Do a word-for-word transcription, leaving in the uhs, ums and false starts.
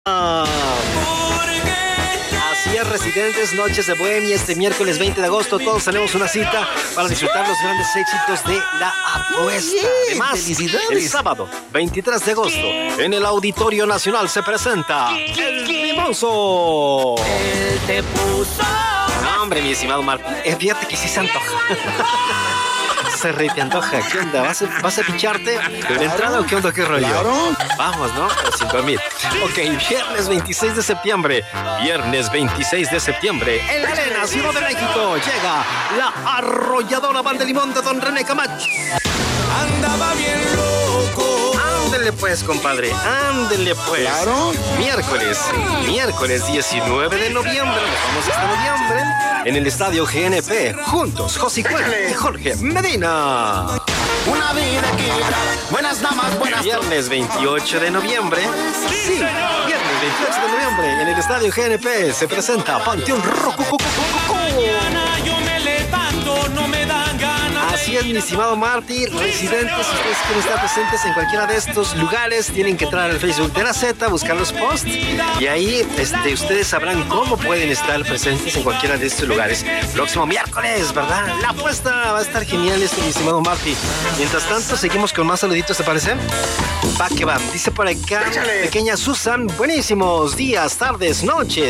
Así es, residentes, noches de bohemia este miércoles veinte de agosto. Todos tenemos una cita para disfrutar los grandes éxitos de La Apuesta. Además, el sábado veintitrés de agosto en el Auditorio Nacional se presenta El Mimoso. Él te puso. No, hombre, mi estimado Martín, eh, fíjate que sí se antoja. Se re te antoja. ¿Qué onda? ¿Vas a, vas a picharte de la entrada o qué onda? ¿Qué rollo? Claro. Vamos, ¿no? cinco mil. Ok, viernes veintiséis de septiembre. Viernes veintiséis de septiembre. En la Arena, Ciudad de México, llega la arrolladora Banda Limón de Don René Camacho. Andaba bien loco. Ándele pues, compadre. Ándele pues. Claro. Miércoles. Miércoles diecinueve de noviembre. Nos vamos este noviembre. En el Estadio G N P. Juntos, José Cuel y Jorge Medina. Una vida equilibrada. Buenas damas, buenas. Viernes veintiocho de noviembre. Sí, viernes veintiocho de noviembre. En el Estadio G N P se presenta Panteón Rococó. Mañana yo me levanto, no me dan ganas. Así es, mi estimado Marty. Residentes, si ustedes quieren estar presentes en cualquiera de estos lugares, tienen que entrar al Facebook de la Z, buscar los posts y ahí este, ustedes sabrán cómo pueden estar presentes en cualquiera de estos lugares. Próximo miércoles, ¿verdad? La apuesta va a estar genial esto, mi estimado Marty. Mientras tanto, seguimos con más saluditos, ¿te parece? Va que va. Dice por acá, pequeña Susan, buenísimos días, tardes, noches.